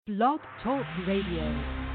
Blog Talk Radio.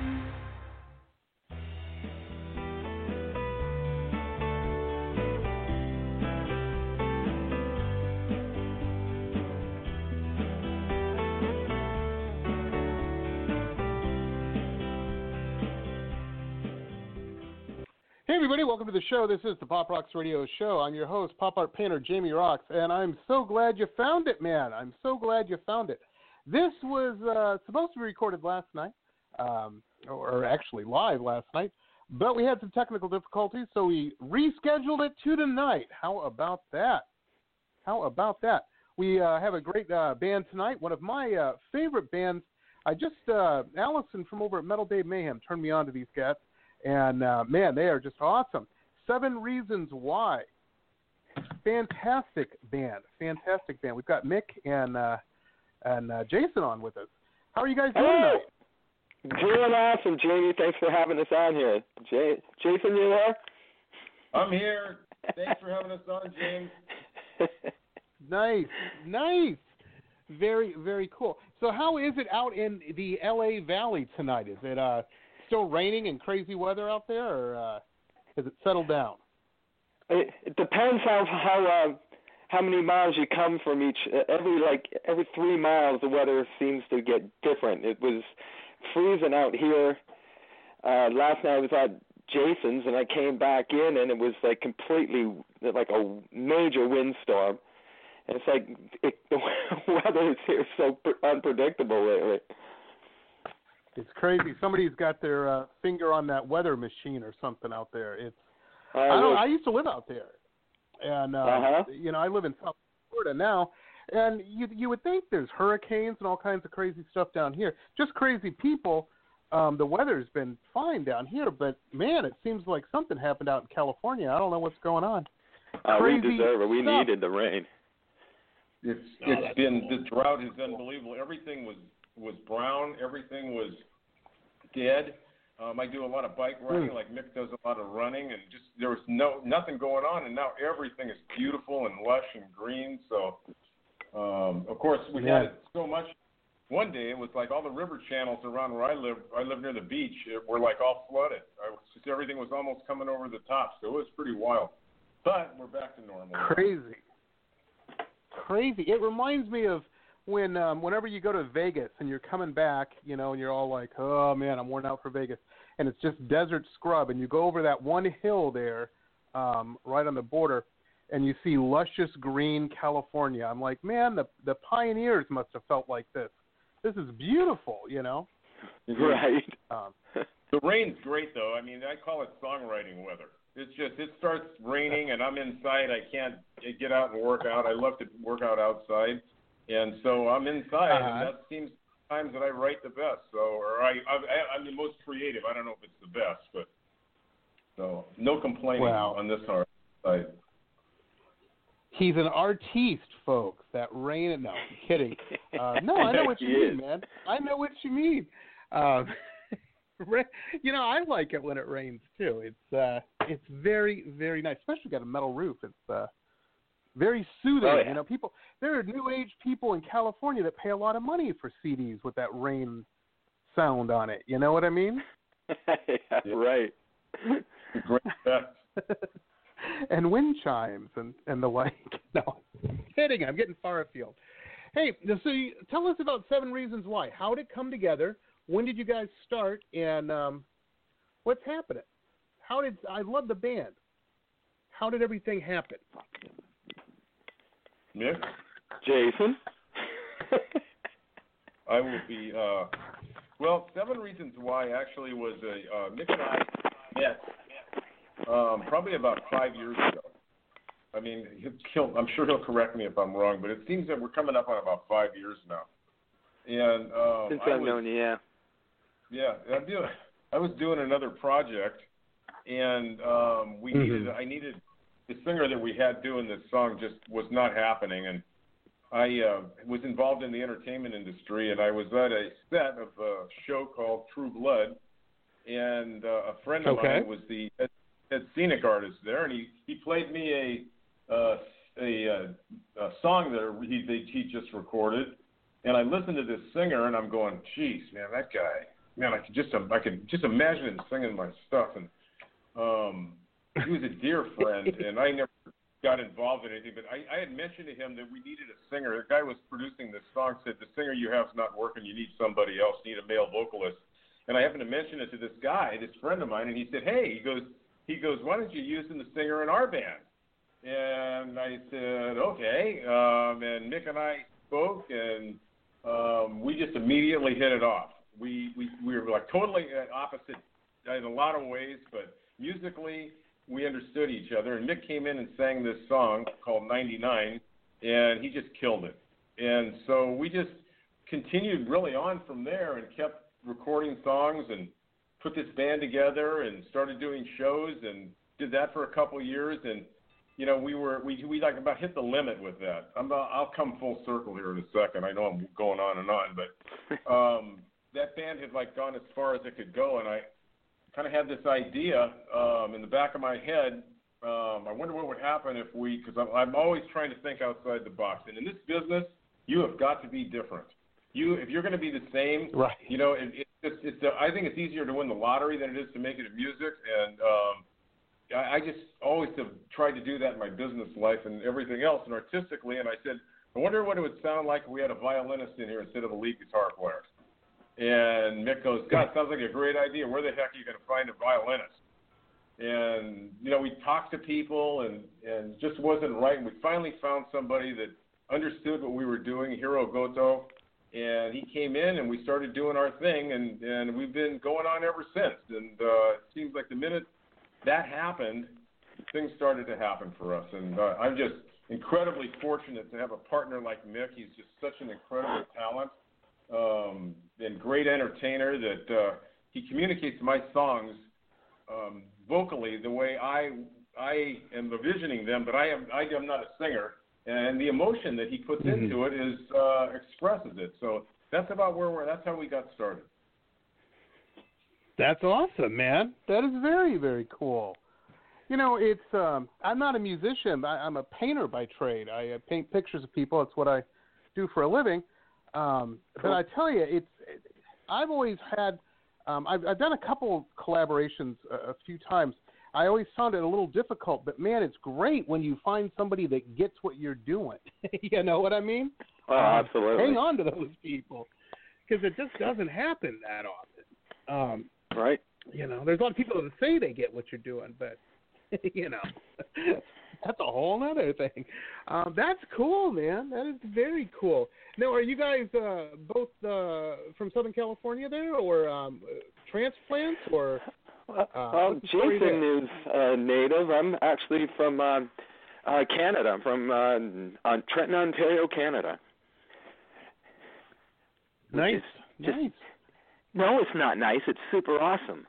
Hey everybody, welcome to the show. This is the Pop Rocks Radio Show. I'm your host, pop art painter Jamie Rocks, and I'm so glad you found it, man. I'm so glad you found it. This was supposed to be recorded last night, or actually live last night, but we had some technical difficulties, so we rescheduled it to tonight. How about that? How about that? We have a great band tonight, one of my favorite bands. Allison from over at Metal Dave Mayhem turned me on to these cats. And, man, they are just awesome. 7 Reasons Why. Fantastic band. Fantastic band. We've got Mick and Jason on with us. How are you guys doing tonight? Doing awesome, Jamie. Thanks for having us on here. Jason, you there? I'm here. Thanks for having us on, James. Nice. Very, very cool. So how is it out in the L.A. Valley tonight? Is it still raining and crazy weather out there, or has it settled down? It depends how many miles you come from each. Every 3 miles, the weather seems to get different. It was freezing out here. Last night I was at Jason's, and I came back in, and it was like completely like a major windstorm. And it's like the weather is here so unpredictable lately. It's crazy. Somebody's got their finger on that weather machine or something out there. I used to live out there, and I live in South Florida now. And you would think there's hurricanes and all kinds of crazy stuff down here. Just crazy people. The weather's been fine down here, but man, it seems like something happened out in California. I don't know what's going on. We deserve it. We needed the rain. The drought has been unbelievable. Everything was brown. Everything was dead. I do a lot of bike riding, like Mick does a lot of running, and just there was nothing going on, and now everything is beautiful and lush and green. So, of course, we had it so much. One day, it was like all the river channels around where I live near the beach, were like all flooded. Everything was almost coming over the top, so it was pretty wild. But we're back to normal. Crazy. It reminds me of whenever you go to Vegas and you're coming back, and you're all like, oh, man, I'm worn out for Vegas. And it's just desert scrub. And you go over that one hill there right on the border, and you see luscious green California. I'm like, man, the pioneers must have felt like this. This is beautiful, Right. The rain's great, though. I mean, I call it songwriting weather. It's just, it starts raining, and I'm inside. I can't get out and work out. I love to work out outside. And so I'm inside, and that seems times that I write the best. I'm the most creative. I don't know if it's the best, but so no complaining on this side. He's an artiste, folks. That rain. No, I'm kidding. No, I know what you mean, man. I know what you mean. I like it when it rains too. It's very, very nice. Especially got a metal roof. It's very soothing. Oh, yeah. There are new age people in California that pay a lot of money for CDs with that rain sound on it. You know what I mean? Yeah, right. Great effect. And wind chimes and the like. No, kidding. I'm getting far afield. Hey, so tell us about 7 Reasons Why. How did it come together? When did you guys start? And what's happening? I love the band. How did everything happen? Mick? Jason? I will be, 7 Reasons Why actually was Mick and I met probably about 5 years ago. I mean, I'm sure he'll correct me if I'm wrong, but it seems that we're coming up on about 5 years now. And since I've known you, yeah. Yeah, I was doing another project, and I needed the singer that we had doing this song just was not happening, and I was involved in the entertainment industry, and I was at a set of a show called True Blood, and a friend of mine was the head scenic artist there, and he played me a song that he just recorded, And I listened to this singer, and I'm going, geez, man, that guy, man, I could just imagine him singing my stuff. And he was a dear friend, and I never got involved in anything. But I had mentioned to him that we needed a singer. The guy was producing this song, said, the singer you have is not working. You need somebody else. You need a male vocalist. And I happened to mention it to this guy, this friend of mine, and he said, hey, he goes, why don't you use the singer in our band? And I said, okay. And Mick and I spoke, and we just immediately hit it off. We were like totally opposite in a lot of ways, but musically we understood each other. And Mick came in and sang this song called 99, and he just killed it. And so we just continued really on from there and kept recording songs and put this band together and started doing shows and did that for a couple of years. And you know, we like about hit the limit with that. I'll come full circle here in a second. I know I'm going on and on, but that band had like gone as far as it could go, and I kind of had this idea in the back of my head. I wonder what would happen if because I'm always trying to think outside the box. And in this business, you have got to be different. If you're going to be the same, right? You know, I think it's easier to win the lottery than it is to make it in music, and I just always have tried to do that in my business life and everything else, and artistically. And I said, I wonder what it would sound like if we had a violinist in here instead of a lead guitar player. And Mick goes, God, sounds like a great idea. Where the heck are you going to find a violinist? And, you know, we talked to people, and it just wasn't right. And we finally found somebody that understood what we were doing, Hiro Goto. And he came in, and we started doing our thing, and we've been going on ever since. And it seems like the minute that happened, things started to happen for us. And I'm just incredibly fortunate to have a partner like Mick. He's just such an incredible talent and great entertainer that he communicates my songs vocally the way I am envisioning them, but I am not a singer. And the emotion that he puts into it expresses it. So that's about that's how we got started. That's awesome, man. That is very, very cool. You know, it's I'm not a musician. I'm a painter by trade. I paint pictures of people. That's what I do for a living. But I tell you, I've always had I've done a couple collaborations a few times. I always found it a little difficult, but man, it's great when you find somebody that gets what you're doing. You know what I mean? Oh, absolutely. Hang on to those people, because it just doesn't happen that often. Right. You know, there's a lot of people that say they get what you're doing, but you know, that's a whole other thing. That's cool, man. That is very cool. Now, are you guys both from Southern California there, or transplants, or? Well, Jason is native. I'm actually from Canada, from Trenton, Ontario, Canada. Nice. Nice. No, it's not nice. It's super awesome.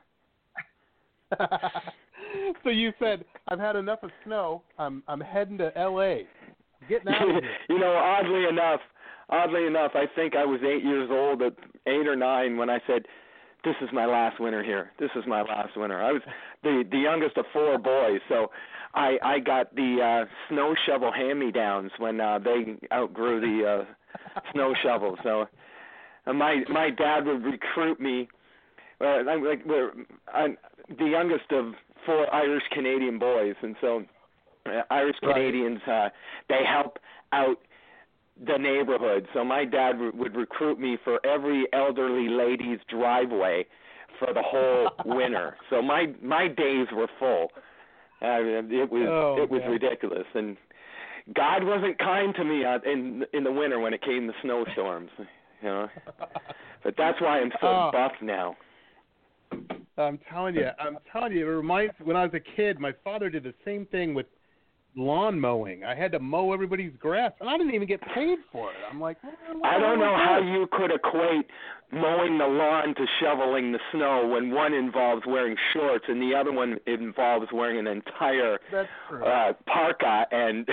So you said, I've had enough of snow. I'm heading to L.A. Getting out of here. You know, oddly enough, I think I was 8 years old, 8 or 9, when I said, this is my last winter here. This is my last winter. I was the youngest of 4 boys, so I got the snow shovel hand-me-downs when they outgrew the snow shovel. So my dad would recruit me. I'm the youngest of 4 Irish Canadian boys, and so Irish Canadians they help out the neighborhood. So my dad would recruit me for every elderly lady's driveway for the whole winter. So my days were full. It was ridiculous, and God wasn't kind to me in the winter when it came to snowstorms. You know, but that's why I'm so buff now. I'm telling you. It reminds me, when I was a kid, my father did the same thing with lawn mowing. I had to mow everybody's grass, and I didn't even get paid for it. I'm like, I don't know how you could equate mowing the lawn to shoveling the snow when one involves wearing shorts and the other one involves wearing an entire parka. And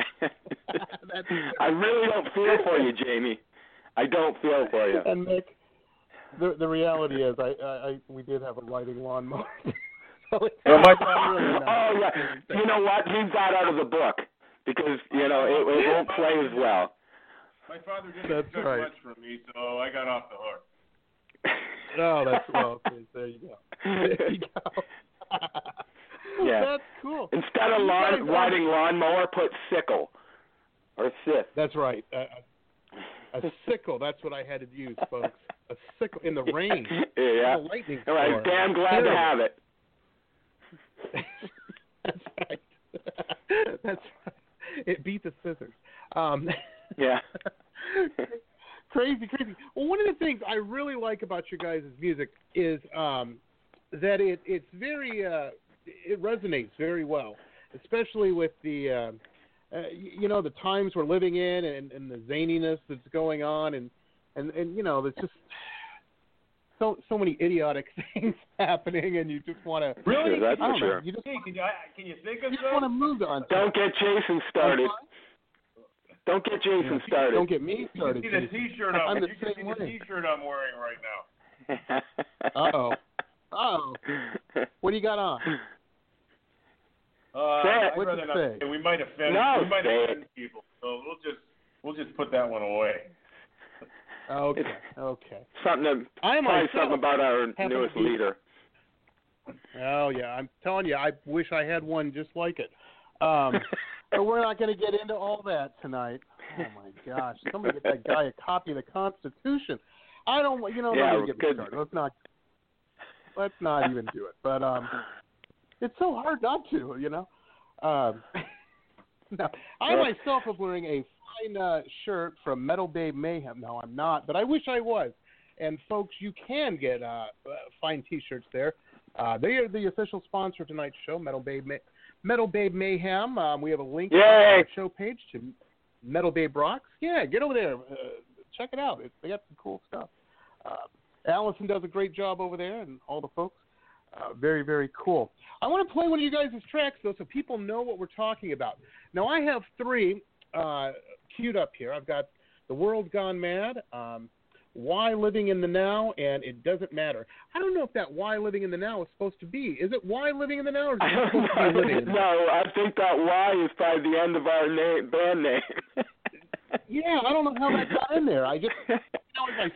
I really don't feel for you, Jamie. I don't feel for you. And Nick, the reality is, we did have a riding lawnmower. Oh yeah, you know what? Leave that out of the book because you know it won't play as well. My father didn't That's expect right. much from me, so I got off the hook. Oh, that's well. There you go. There you go. Yeah. That's cool. Instead of riding lawnmower, put sickle or scythe. That's right. A sickle. That's what I had to use, folks. A sickle in the rain. Yeah. A lightning All right. storm. Damn glad to have it. That's right. That's right. It beat the scissors. Yeah. Crazy. Well, one of the things I really like about your guys' music is that it's very it resonates very well, especially with the the times we're living in and the zaniness that's going on and there's just so many idiotic things happening, and you just want to really. That's for sure. Can you think of you just want to move on. Don't get Jason started. Don't get Jason started. Don't get me started. You can see the T-shirt I'm wearing right now. Uh-oh. What do you got on? I'd rather not say. We might offend people, so we'll just put that one away. Okay. Something about our newest leader. Oh yeah, I'm telling you, I wish I had one just like it. But we're not going to get into all that tonight. Oh my gosh! Somebody get that guy a copy of the Constitution. I don't. Let me get me started. Let's not even do it. But it's so hard not to. No, I myself am wearing a fine shirt from Metal Babe Mayhem. No, I'm not, but I wish I was. And folks, you can get fine T-shirts there. They are the official sponsor of tonight's show, Metal Babe Mayhem. We have a link on our show page to Metal Babe Rocks. Yeah, get over there. Check it out. They got some cool stuff. Allison does a great job over there, and all the folks. Very, very cool. I want to play one of you guys' tracks, though, so people know what we're talking about. Now, I have 3 queued up here. I've got The World Gone Mad, Why Living in the Now, and It Doesn't Matter. I don't know if that Why Living in the Now is supposed to be. Is it Why Living in the Now, or is it supposed to be Living in the Now? No, I think that Y is by the end of our band name. Yeah, I don't know how that got in there. I just, However, I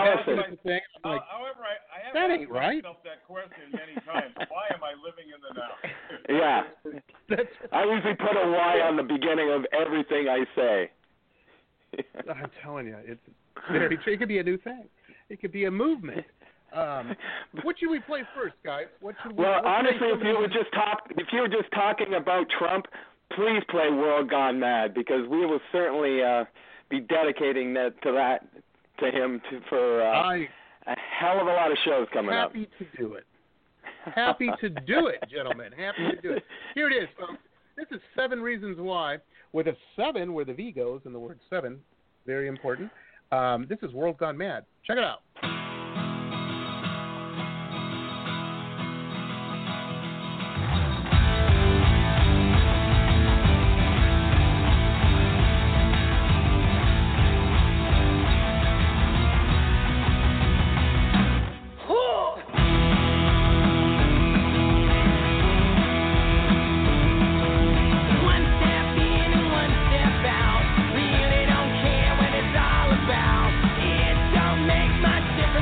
have that asked ain't right. myself that question many times. Why am I living in the now? Yeah. I usually put a Y on the beginning of everything I say. I'm telling you, it's very true. It could be a new thing. It could be a movement. What should we play first, guys? Honestly, if you were just talking about Trump, please play World Gone Mad, because we will certainly be dedicating that to him for a hell of a lot of shows coming up. Happy to do it. Happy to do it, gentlemen. Happy to do it. Here it is, folks. This is 7 Reasons Why, with a 7 where the V goes in the word 7. Very important. This is World Gone Mad. Check it out. It don't make much difference.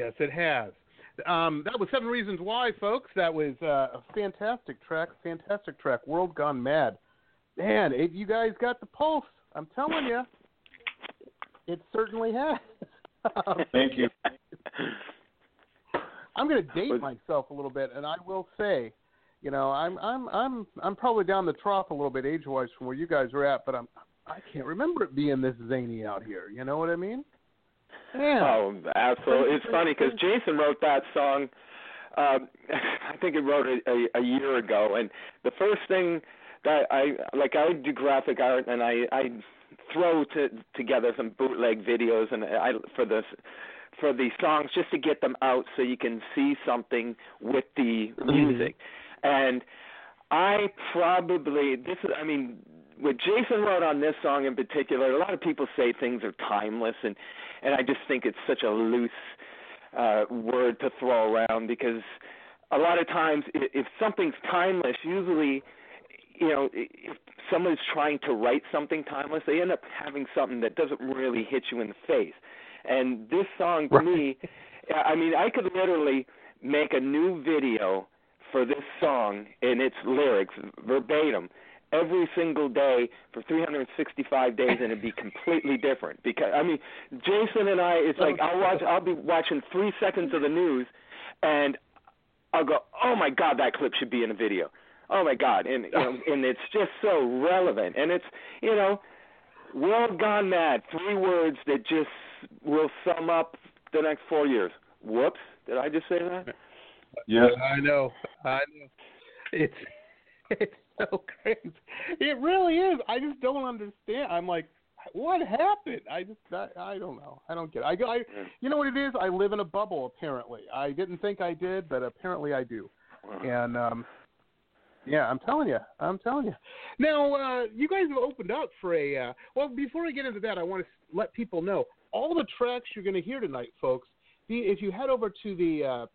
Yes, it has. That was 7 Reasons Why, folks. That was a fantastic track. World Gone Mad. Man, you guys got the pulse. I'm telling you. It certainly has. Thank you. I'm going to date myself a little bit, and I will say, you know, I'm probably down the trough a little bit age-wise from where you guys are at, but I can't remember it being this zany out here. You know what I mean? Yeah. Oh, absolutely. It's funny because Jason wrote that song. I think he wrote it a year ago, and the first thing that I do graphic art, and I throw together some bootleg videos and for the songs just to get them out so you can see something with the music. And I probably what Jason wrote on this song in particular, a lot of people say things are timeless, and I just think it's such a loose word to throw around, because a lot of times if something's timeless, usually, you know, if someone's trying to write something timeless, they end up having something that doesn't really hit you in the face. And this song, to me, I mean, I could literally make a new video for this song and its lyrics verbatim every single day for 365 days, and it'd be completely different. Because, I mean, Jason and I, it's like I'll be watching 3 seconds of the news, and I'll go, oh, my God, that clip should be in a video. Oh, my God. And, you know, and it's just so relevant. And it's, you know, World Gone Mad, 3 words that just will sum up the next 4 years. Whoops. Did I just say that? Yes. I know. It's so crazy. It really is. I just don't understand. I'm like, what happened? I don't know. I don't get it. You know what it is? I live in a bubble, apparently. I didn't think I did, but apparently I do. And, yeah, I'm telling you. Now, you guys have opened up for well, before I get into that, I want to let people know, all the tracks you're going to hear tonight, folks, if you head over to the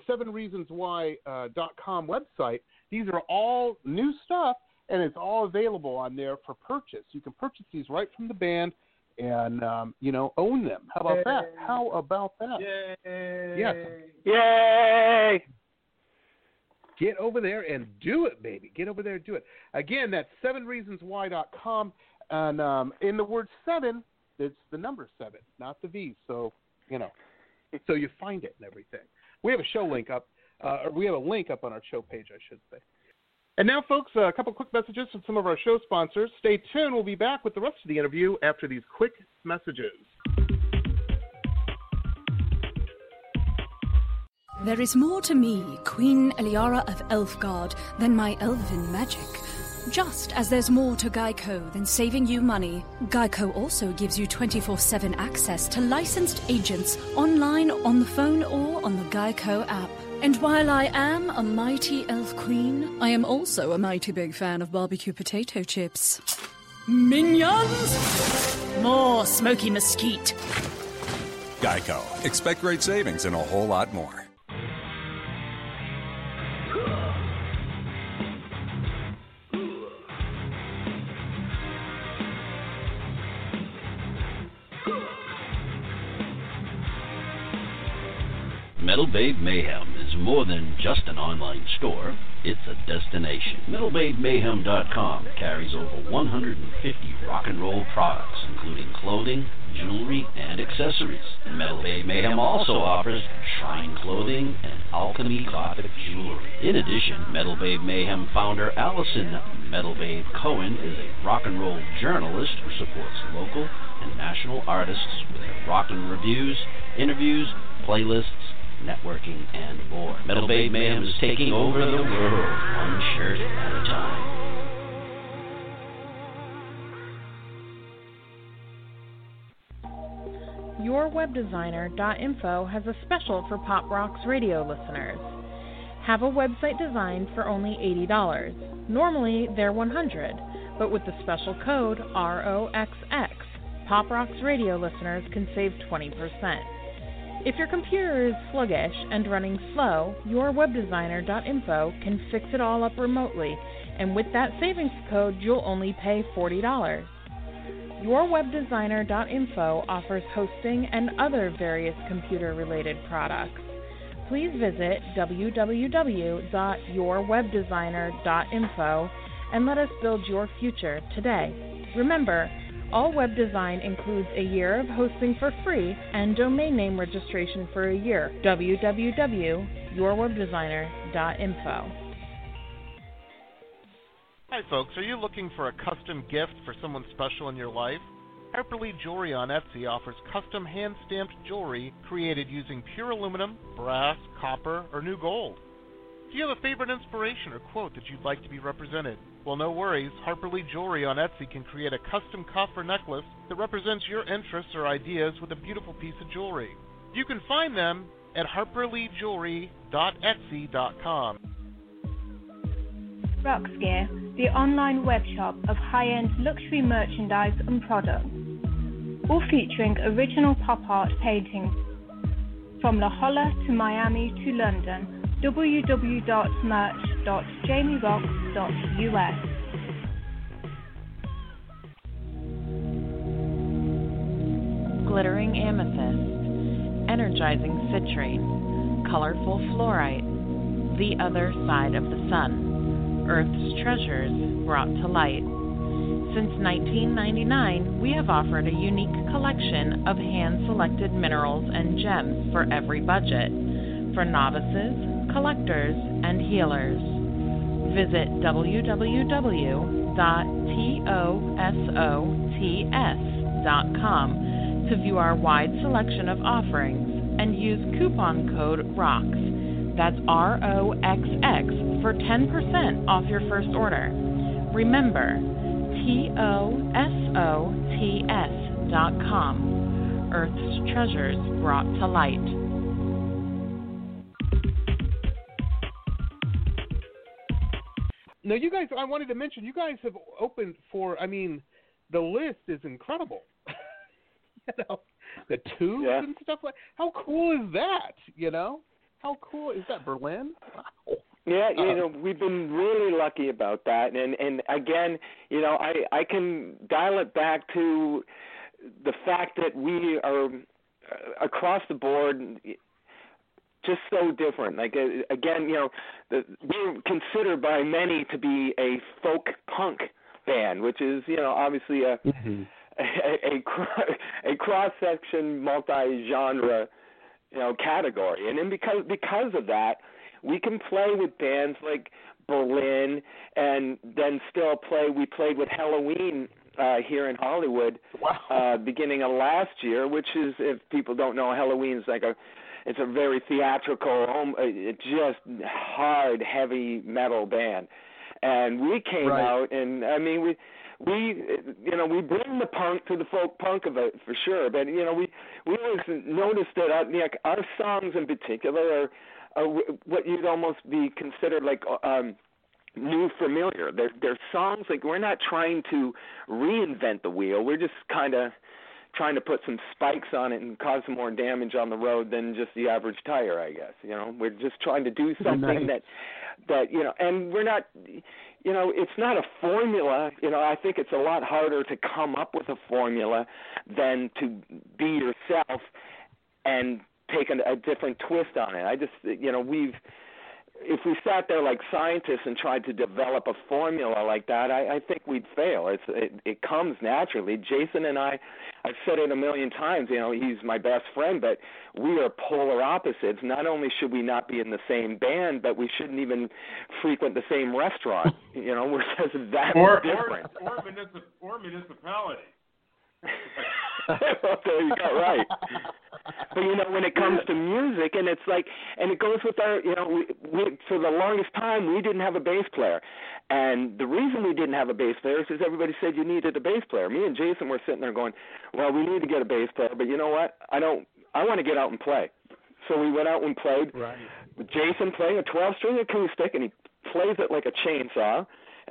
7reasonswhy.com website, these are all new stuff, and it's all available on there for purchase. You can purchase these right from the band and, you know, own them. How about that? Yay! Yes. Yay! Get over there and do it, baby. Get over there and do it. Again, that's 7reasonswhy.com. And in the word 7, it's the number 7, not the V. So, you know, so you find it and everything. We have a show link up. We have a link up on our show page, I should say. And now, folks, a couple quick messages from some of our show sponsors. Stay tuned. We'll be back with the rest of the interview after these quick messages. There is more to me, Queen Eliara of Elfgard, than my elven magic. Just as there's more to Geico than saving you money, Geico also gives you 24/7 access to licensed agents online, on the phone, or on the Geico app. And while I am a mighty elf queen, I am also a mighty big fan of barbecue potato chips. Minions! More smoky mesquite. Geico. Expect great savings and a whole lot more. Metal Babe Mayhem is more than just an online store, it's a destination. MetalBabeMayhem.com carries over 150 rock and roll products, including clothing, jewelry, and accessories. Metal Babe Mayhem also offers shrine clothing and alchemy gothic jewelry. In addition, Metal Babe Mayhem founder Allison Metal Babe Cohen is a rock and roll journalist who supports local and national artists with her rockin' reviews, interviews, playlists, networking, and more. Metal Babe Mayhem is taking over the world, one shirt at a time. YourWebDesigner.info has a special for Pop Rocks radio listeners. Have a website designed for only $80. Normally, they're $100, but with the special code ROXX, Pop Rocks radio listeners can save 20%. If your computer is sluggish and running slow, YourWebDesigner.info can fix it all up remotely, and with that savings code, you'll only pay $40. YourWebDesigner.info offers hosting and other various computer-related products. Please visit www.yourwebdesigner.info and let us build your future today. Remember, all web design includes a year of hosting for free and domain name registration for a year. www.yourwebdesigner.info. Hi folks, are you looking for a custom gift for someone special in your life? Harper Lee Jewelry on Etsy offers custom hand-stamped jewelry created using pure aluminum, brass, copper, or new gold. Do you have a favorite inspiration or quote that you'd like to be represented? Well, no worries. Harper Lee Jewelry on Etsy can create a custom cuff or necklace that represents your interests or ideas with a beautiful piece of jewelry. You can find them at harperleejewelry.etsy.com. Roxgear, the online web shop of high-end luxury merchandise and products, all featuring original pop art paintings. From La Jolla to Miami to London, www.merch.jamieroxx.us. Glittering amethyst, energizing citrine, colorful fluorite, the other side of the sun. Earth's treasures brought to light. Since 1999, we have offered a unique collection of hand-selected minerals and gems for every budget, for novices, collectors, and healers. Visit www.tosots.com to view our wide selection of offerings and use coupon code ROXX. That's ROXX for 10% off your first order. Remember, TOSOTS.com. Earth's treasures brought to light. Now, you guys, I wanted to mention, you guys have opened for, the list is incredible. The tubes and stuff like. How cool is that? How cool is that? Berlin? Wow. Yeah, we've been really lucky about that, and again, I can dial it back to the fact that we are across the board just so different. Like again, we're considered by many to be a folk punk band, which is obviously a cross-section, multi-genre category, and then because of that, we can play with bands like Berlin, and then still play. We played with Helloween here in Hollywood, beginning of last year, which is, if people don't know, Helloween is it's a very theatrical, just hard, heavy metal band, and we came out, and we bring the punk to the folk punk of it for sure, but we always noticed that our songs in particular are what you'd almost be considered like new familiar. They're songs like we're not trying to reinvent the wheel. We're just kind of trying to put some spikes on it and cause some more damage on the road than just the average tire, I guess. We're just trying to do something that and we're not. It's not a formula. I think it's a lot harder to come up with a formula than to be yourself and take a different twist on it. I just, if we sat there like scientists and tried to develop a formula like that, I think we'd fail. It comes naturally. Jason and I've said it a million times, he's my best friend, but we are polar opposites. Not only should we not be in the same band, but we shouldn't even frequent the same restaurant. We're just that different. Or municipality. Okay, you got right. But when it comes to music, and it's like, and it goes with our, we for the longest time we didn't have a bass player, and the reason we didn't have a bass player is because everybody said you needed a bass player. Me and Jason were sitting there going, well, we need to get a bass player, but you know what? I want to get out and play. So we went out and played. Right. Jason playing a 12-string acoustic, and he plays it like a chainsaw.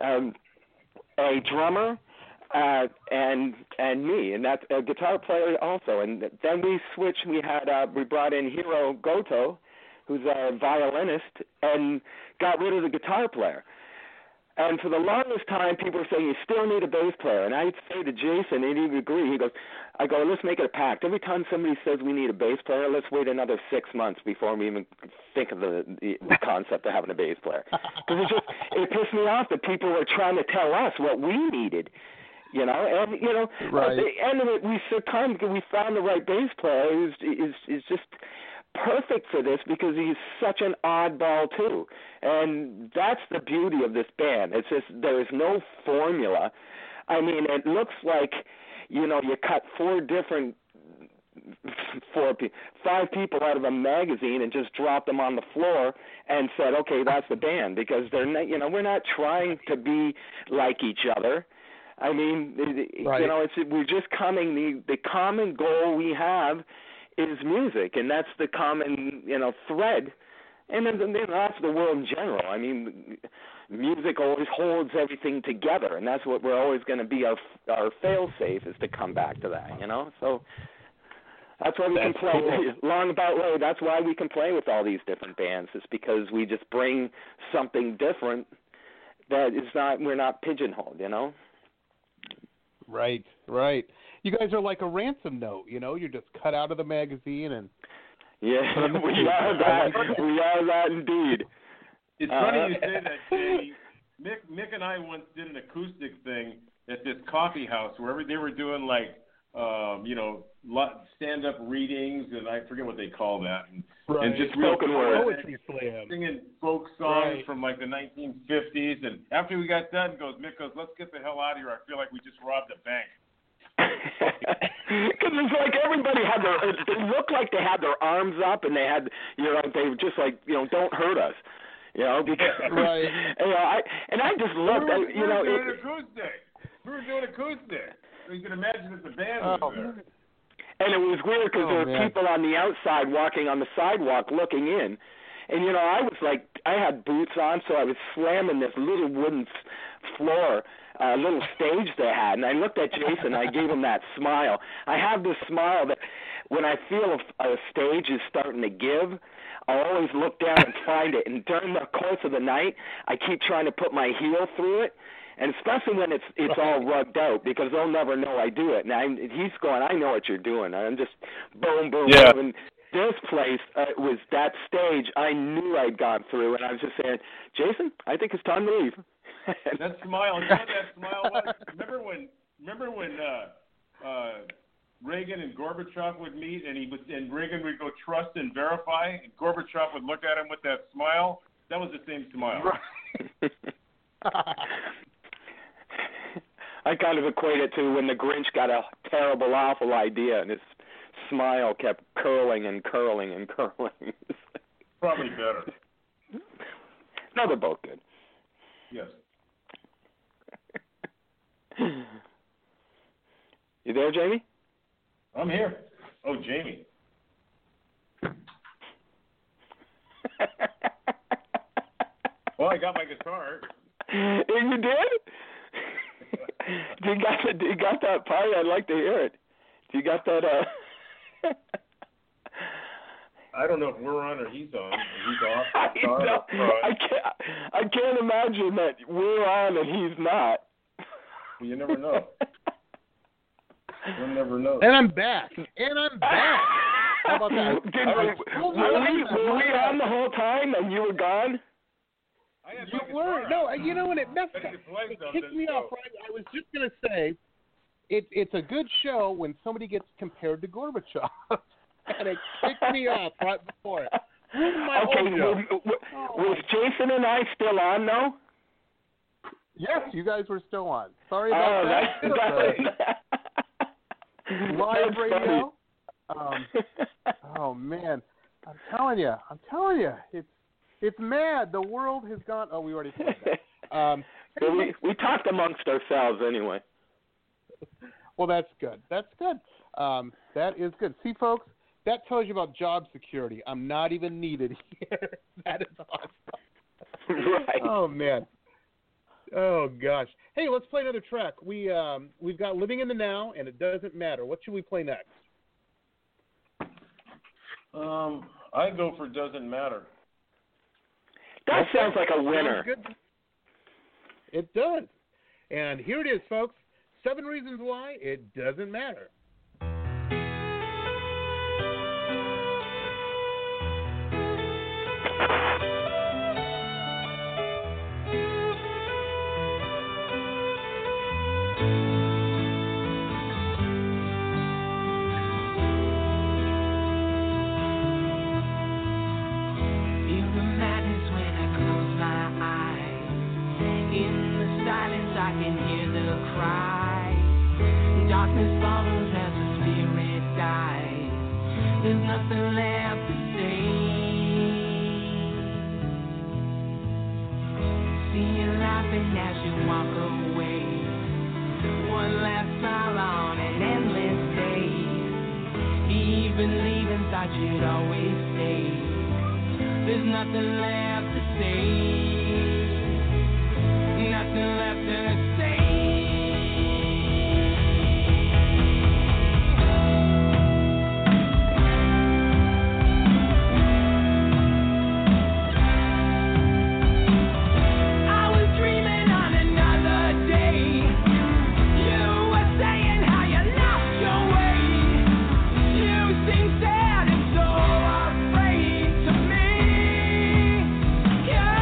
A drummer. And me, and that's a guitar player also. And then we switched. We brought in Hiro Goto, who's a violinist, and got rid of the guitar player. And for the longest time, people were saying, you still need a bass player. And I'd say to Jason, and he would agree, I go, let's make it a pact. Every time somebody says we need a bass player, let's wait another 6 months before we even think of the concept of having a bass player. Because it pissed me off that people were trying to tell us what we needed. And right. At the end of it, we succumbed because we found the right bass player who's is just perfect for this because he's such an oddball too. And that's the beauty of this band. It's just there is no formula. I mean, it looks like, you cut 5 people out of a magazine and just dropped them on the floor and said, okay, that's the band, because they're not, we're not trying to be like each other. I mean, right. we're just the common goal we have is music, and that's the common, thread. And then that's the world in general. I mean, music always holds everything together, and that's what we're always going to be. Our fail-safe is to come back to that, So that's why we can play cool. Long About Road. That's why we can play with all these different bands. It's because we just bring something different that is not. We're not pigeonholed, Right. You guys are like a ransom note, You're just cut out of the magazine and. Yeah, we are that. We are that indeed. It's funny you say that, Jamie. Mick and I once did an acoustic thing at this coffee house where they were doing stand-up readings, and I forget what they call that, and just spoken word, poetry slam, singing folk songs from like the 1950s. And after we got done, Mick goes, "Let's get the hell out of here. I feel like we just robbed a bank." Because it's like everybody they looked like they had their arms up and they had, they were just like, don't hurt us, because, right. I just loved that, We were doing acoustic. So you can imagine if the band was there. And it was weird because there were people on the outside walking on the sidewalk looking in. And, I was like, I had boots on, so I was slamming this little wooden floor, little stage they had. And I looked at Jason, and I gave him that smile. I have this smile that when I feel a stage is starting to give, I always look down and find it. And during the course of the night, I keep trying to put my heel through it. And especially when it's all rugged out, because they'll never know I do it. And he's going, I know what you're doing. I'm just boom, boom, boom. And this place was that stage I knew I'd gone through, and I was just saying, Jason, I think it's time to leave. That smile, you know what that smile was? Remember when Reagan and Gorbachev would meet, and Reagan would go trust and verify, and Gorbachev would look at him with that smile? That was the same smile. Right. I kind of equate it to when the Grinch got a terrible, awful idea, and his smile kept curling and curling and curling. Probably better. No, they're both good. Yes. You there, Jamie? I'm here. Oh, Jamie. Well, I got my guitar. You did? You got that part? I'd like to hear it. You got that? I don't know if we're on or he's on. He's off. I can't imagine that we're on and he's not. Well, you never know. You'll never know. And I'm back. How about that? Were we on the whole time and you were gone? You were. No, when it messed up. It kicked me off. Right? I was just going to say, it's a good show when somebody gets compared to Gorbachev. And it kicked me off right before it. Was Jason and I still on, though? Yes, you guys were still on. Sorry about that. Live radio. Oh, man. I'm telling you. It's mad. The world has gone. Oh, we already said that. We talked amongst ourselves anyway. Well, that's good. That is good. See, folks, that tells you about job security. I'm not even needed here. That is awesome. Right. Oh, man. Oh, gosh. Hey, let's play another track. We've got Living in the Now, and It Doesn't Matter. What should we play next? I go for Doesn't Matter. That sounds like a winner. It does. And here it is, folks. 7 reasons why it doesn't matter. You'd always stay. There's nothing left to say. Nothing left to say. I was dreaming on another day. You were saying how you lost your way. You seem sad and so afraid to me. Yeah.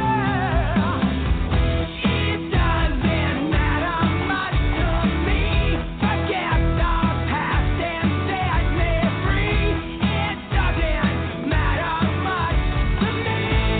It doesn't matter much to me. Forget the past and set me free. It doesn't matter much to me.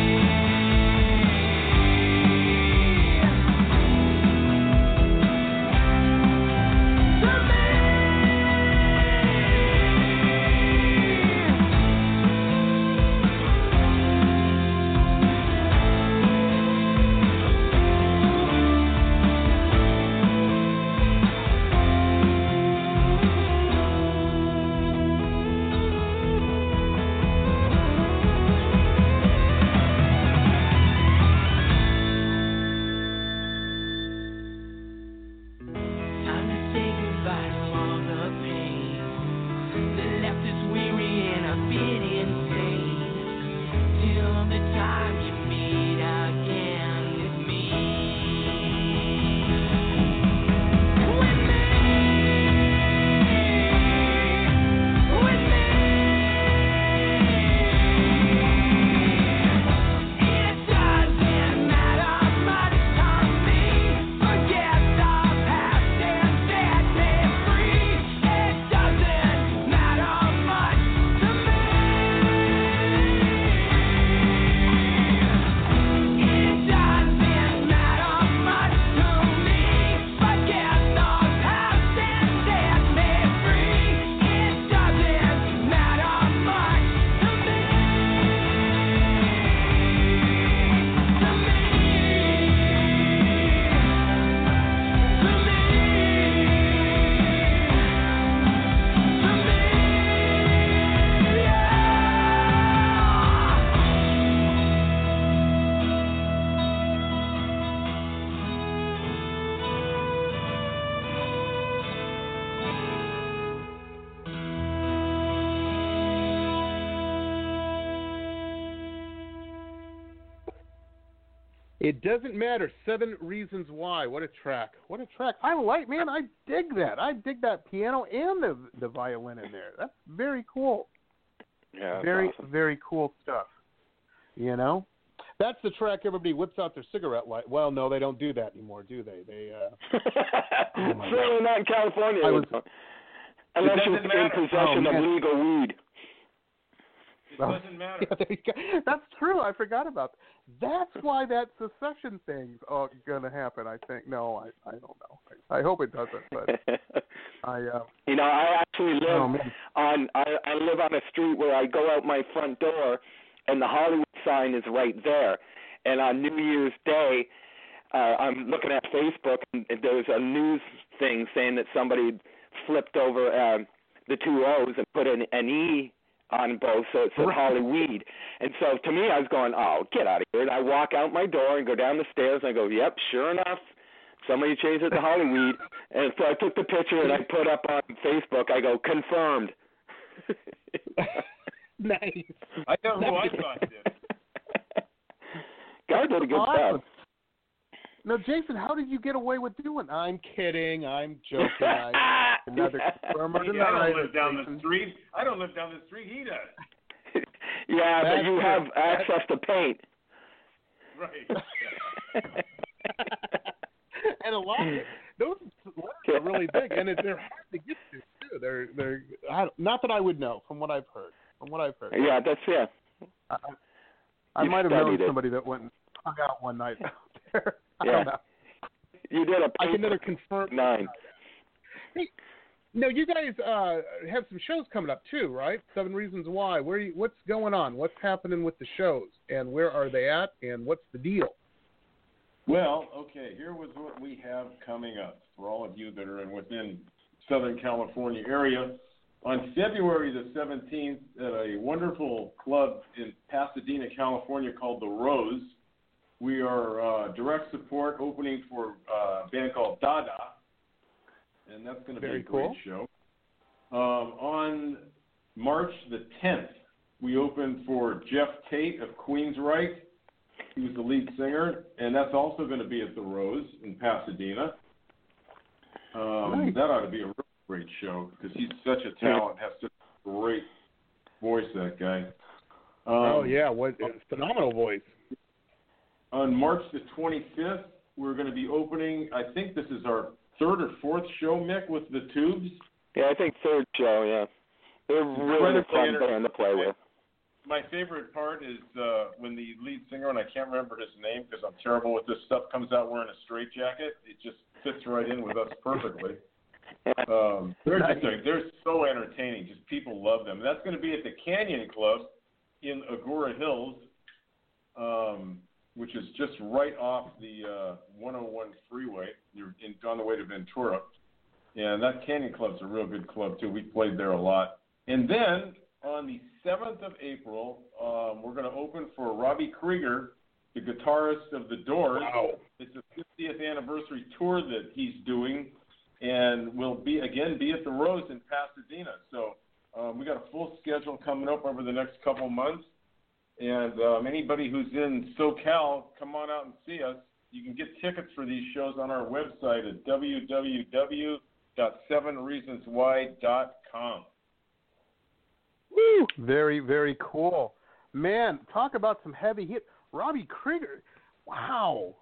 Time to say goodbye to all the pain that left us weary and a bit insane. Till the time you meet again with me. With me. With me. It doesn't matter much to me. Forget the past and set me free. It doesn't matter much to me. It doesn't matter much to me. Forget the past and set me free. It doesn't matter much to me. It doesn't matter. 7 reasons why. What a track. What a track. I dig that. I dig that piano and the violin in there. That's very cool. Yeah, that's Very, awesome. very cool stuff. You know? That's the track everybody whips out their cigarette light. Well, no, they don't do that anymore, do they? Certainly not in California. Unless you're in possession of legal weed. It doesn't matter. Yeah, there you go. That's true. I forgot about that. That's why that secession thing's going to happen, I think. No, I don't know. I hope it doesn't, but I actually live I live on a street where I go out my front door and the Hollywood sign is right there. And on New Year's Day, I'm looking at Facebook and there's a news thing saying that somebody flipped over the 2 O's and put an E on both, so it said Hollyweed. And so to me, I was going, oh, get out of here. And I walk out my door and go down the stairs, and I go, yep, sure enough, somebody changed it to Hollyweed. And so I took the picture and I put up on Facebook. I go, confirmed. Nice. I know who I thought did. God did a good job. Now, Jason, how did you get away with doing? I'm kidding. I'm joking. Another confirmer tonight. I don't live down the street. I don't live down the street. He does. Yeah, but you have access to paint. Right. And a lot of those letters are really big, and they're hard to get to too. They're not that I would know from what I've heard. Yeah, I might have known somebody that went and hung out one night out there. I don't know. You did I can never confirm. 9. Hey, no, you guys have some shows coming up too, right? 7 Reasons Why. What's going on? What's happening with the shows, and where are they at, and what's the deal? Well, okay, here was what we have coming up for all of you that are within Southern California area. On February the 17th, at a wonderful club in Pasadena, California called The Rose, we are direct support opening for a band called Dada, and that's going to be a great show. On March the 10th, we opened for Jeff Tate of Queensryche. He was the lead singer, and that's also going to be at The Rose in Pasadena. Nice. That ought to be a really great show because he's such a talent, has such a great voice, that guy. What a phenomenal voice. On March the 25th, we're going to be opening, I think this is our 3rd or 4th show, Mick, with the Tubes. Yeah, I think 3rd show, yeah. They're really a fun band to play with. My favorite part is when the lead singer, and I can't remember his name because I'm terrible with this stuff, comes out wearing a straitjacket. It just fits right in with us perfectly. They're so entertaining. Just people love them. That's going to be at the Canyon Club in Agoura Hills, which is just right off the 101 freeway. You're on the way to Ventura. And that Canyon Club's a real good club, too. We played there a lot. And then on the 7th of April, we're going to open for Robbie Krieger, the guitarist of The Doors. Wow. It's a 50th anniversary tour that he's doing, and will be at The Rose in Pasadena. So we got a full schedule coming up over the next couple months. And anybody who's in SoCal, come on out and see us. You can get tickets for these shows on our website at www.7reasonswhy.com. Woo! Very, very cool. Man, talk about some heavy hit. Robbie Krieger. Wow.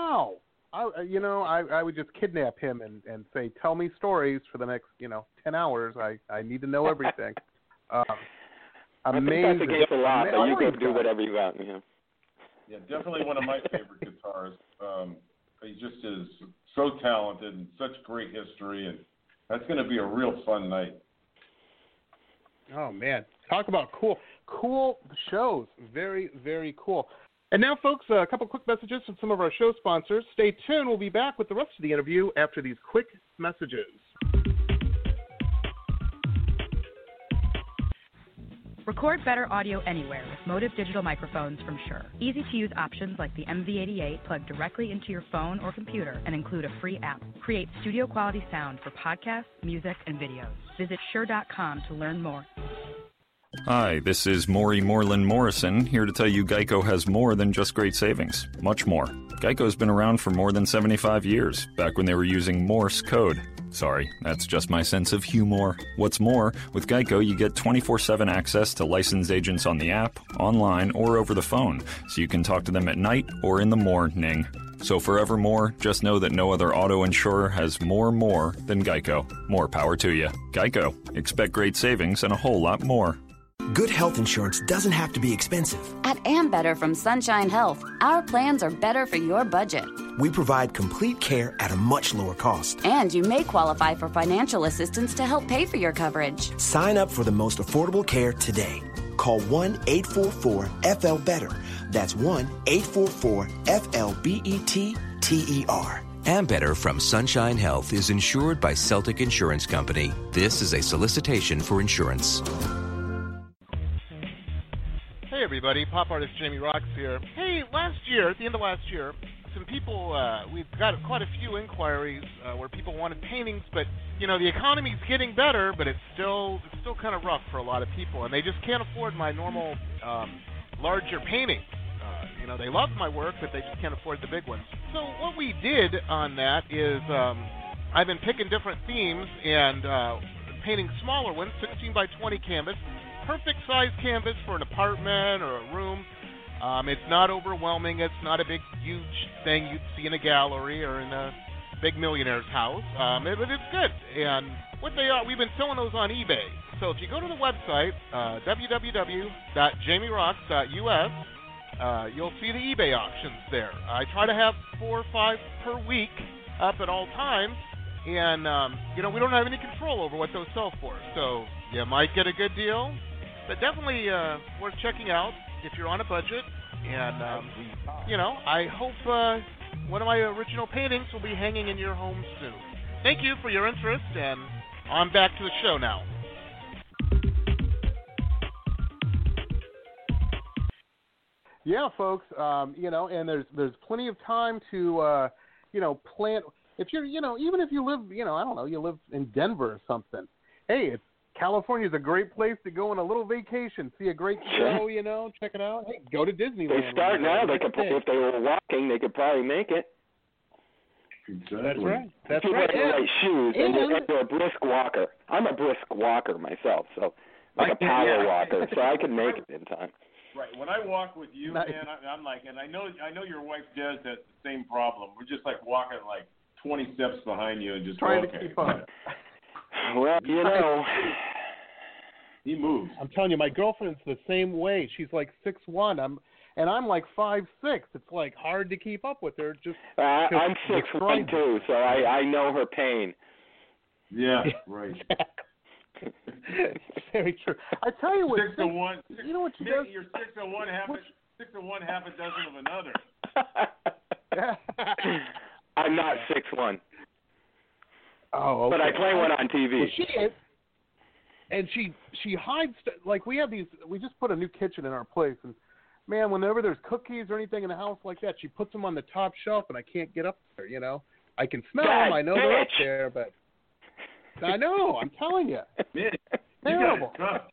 I would just kidnap him and say, tell me stories for the next, 10 hours. I need to know everything. Amazing. I think that's against the law, but you can do whatever you want. Yeah, definitely one of my favorite guitarists. He just is so talented and such great history, and that's going to be a real fun night. Oh, man. Talk about cool shows. Very, very cool. And now, folks, a couple quick messages from some of our show sponsors. Stay tuned. We'll be back with the rest of the interview after these quick messages. Record better audio anywhere with Motive digital microphones from Shure. Easy-to-use options like the MV88 plug directly into your phone or computer and include a free app. Create studio-quality sound for podcasts, music, and videos. Visit Shure.com to learn more. Hi, this is Maury Moreland Morrison, here to tell you Geico has more than just great savings. Much more. Geico's been around for more than 75 years, back when they were using Morse code. Sorry, that's just my sense of humor. What's more, with Geico you get 24/7 access to licensed agents on the app, online, or over the phone, so you can talk to them at night or in the morning. So forevermore, just know that no other auto insurer has more than Geico. More power to you. Geico. Expect great savings and a whole lot more. Good health insurance doesn't have to be expensive. At Ambetter from Sunshine Health, our plans are better for your budget. We provide complete care at a much lower cost. And you may qualify for financial assistance to help pay for your coverage. Sign up for the most affordable care today. Call 1-844-FL-BETTER. That's 1-844-FLBETTER. Ambetter from Sunshine Health is insured by Celtic Insurance Company. This is a solicitation for insurance. Hey everybody, pop artist Jamie Rocks here. Hey, at the end of last year, some people, we've got quite a few inquiries where people wanted paintings, but, the economy's getting better, but it's still kind of rough for a lot of people, and they just can't afford my normal larger painting. they love my work, but they just can't afford the big ones. So what we did on that is I've been picking different themes and painting smaller ones, 16 by 20 canvas, perfect size canvas for an apartment or a room. It's not overwhelming. It's not a big, huge thing you'd see in a gallery or in a big millionaire's house. It's good. And what they are, we've been selling those on eBay. So if you go to the website, www.jamierocks.us, you'll see the eBay auctions there. I try to have 4 or 5 per week up at all times. And, we don't have any control over what those sell for. So you might get a good deal. But definitely worth checking out if you're on a budget. And, I hope one of my original paintings will be hanging in your home soon. Thank you for your interest, and on back to the show now. Yeah, folks, and there's plenty of time to, plan. If you're, even if you live, I don't know, you live in Denver or something. Hey, California's a great place to go on a little vacation, see a great show, check it out. Hey, go to Disneyland. They start now. If they were walking, they could probably make it. Exactly. That's right. That's People right. have the right shoes, and they're a brisk walker. I'm a brisk walker myself, so like a power walker, so I can make it in time. Right. When I walk with you, man, I'm like, and I know your wife Des has the same problem. We're just like walking like 20 steps behind you and just trying to keep up. Well, he moves. I'm telling you, my girlfriend's the same way. She's like 6'1". I'm like 5'6". It's like hard to keep up with her. Just I'm 6'1" too, so I know her pain. Yeah, right. Very true. I tell you what. 6'1". You know what she does? You're 6'1", half a dozen of another. I'm not 6'1". Oh, okay. But I play one on TV. Well, she is. And she hides, like we just put a new kitchen in our place, and man, whenever there's cookies or anything in the house like that, she puts them on the top shelf, and I can't get up there, I can smell them, I know they're up there, but I know, I'm telling you. Terrible.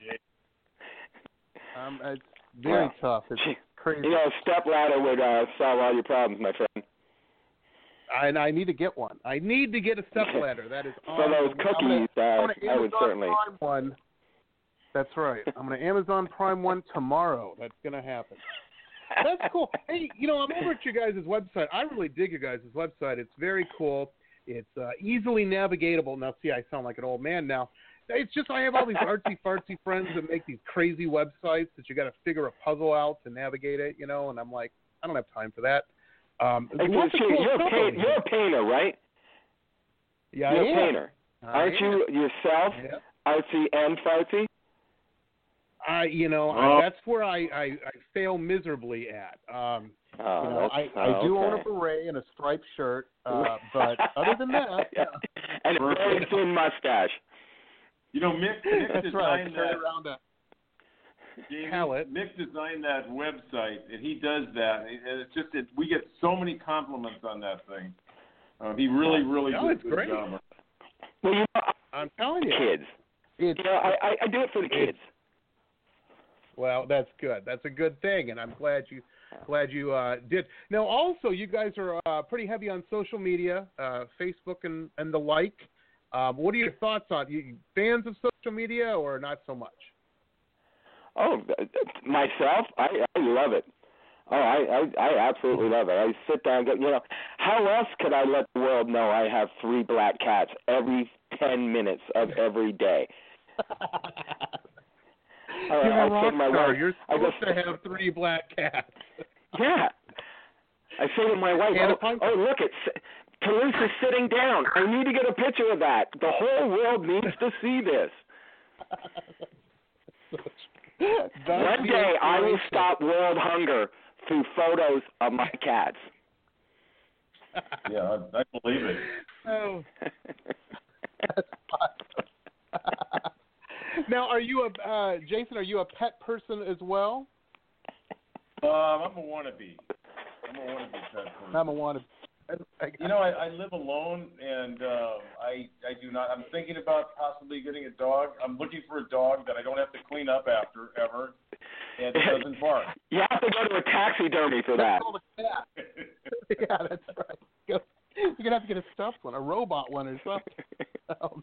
It's very tough. It's crazy. Stepladder would solve all your problems, my friend. And I need to get one. I need to get a stepladder. That is for those cookies. I would certainly. Prime one. That's right. I'm going to Amazon Prime one tomorrow. That's going to happen. That's cool. Hey, I'm over at your guys' website. I really dig your guys' website. It's very cool. It's easily navigatable. Now, see, I sound like an old man now. It's just I have all these artsy-fartsy friends that make these crazy websites that you got to figure a puzzle out to navigate it, and I'm like, I don't have time for that. You're a painter, right? Yeah, you're a painter. Aren't you yourself artsy and fartsy? That's where I fail miserably at. I do own a beret and a striped shirt, but other than that, and a very thin mustache. Mick designed that. Palette. Mick designed that website, and he does that. And it's just we get so many compliments on that thing. He really does a good job. Well, I'm telling you, kids. I do it for the kids. Well, that's good. That's a good thing, and I'm glad you did. Now, also, you guys are pretty heavy on social media, Facebook and the like. What are your thoughts on? You fans of social media or not so much? Oh, myself, I love it. Oh, I absolutely love it. I sit down and go, how else could I let the world know I have 3 black cats every 10 minutes of every day? You're a rock star. You're supposed to have 3 black cats. Yeah. I say to my wife, look, Toulouse is sitting down. I need to get a picture of that. The whole world needs to see this. One day I will stop world hunger through photos of my cats. Yeah, I believe it. Oh, that's awesome. Now, are you Jason? Are you a pet person as well? I'm a wannabe. I'm a wannabe pet person. I'm a wannabe. I live alone, and I do not. I'm thinking about possibly getting a dog. I'm looking for a dog that I don't have to clean up after ever. and it doesn't bark. You have to go to a taxidermy for that. Yeah, that's right. You're gonna have to get a stuffed one, a robot one, or something. Oh,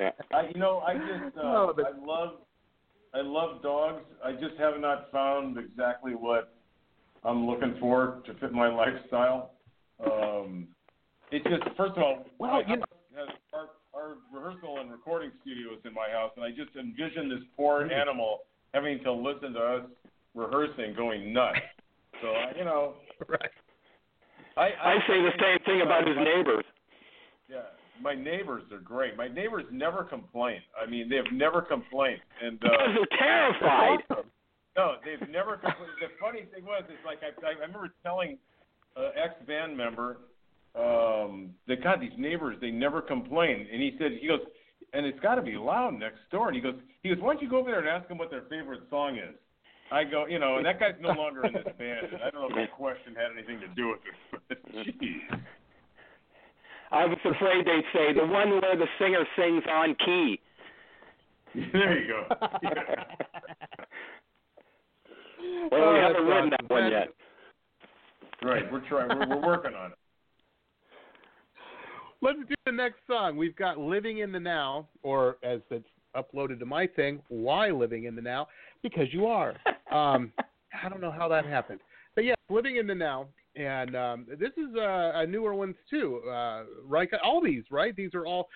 I love dogs. I just have not found exactly what I'm looking for to fit my lifestyle. It's just, first of all, our rehearsal and recording studios in my house, and I just envision this poor animal having to listen to us rehearsing, going nuts. So, right. I say the same thing about his neighbors. Yeah, my neighbors are great. My neighbors never complain. I mean, they've never complained. And because they're terrified. No, they've never complained. The funny thing was, it's like I remember telling an ex-band member that, God, these neighbors, they never complain. And he goes, and it's got to be loud next door. And he goes, why don't you go over there and ask them what their favorite song is? I go, and that guy's no longer in this band. And I don't know if that question had anything to do with it. Jeez. I was afraid they'd say the one where the singer sings on key. There you go. Well, we haven't written that one yet. Right, we're trying. We're working on it. Let's do the next song. We've got Living in the Now, or as it's uploaded to my thing, Why Living in the Now? Because you are. I don't know how that happened. But yeah, Living in the Now. And this is a newer ones too, right? All these, right? These are all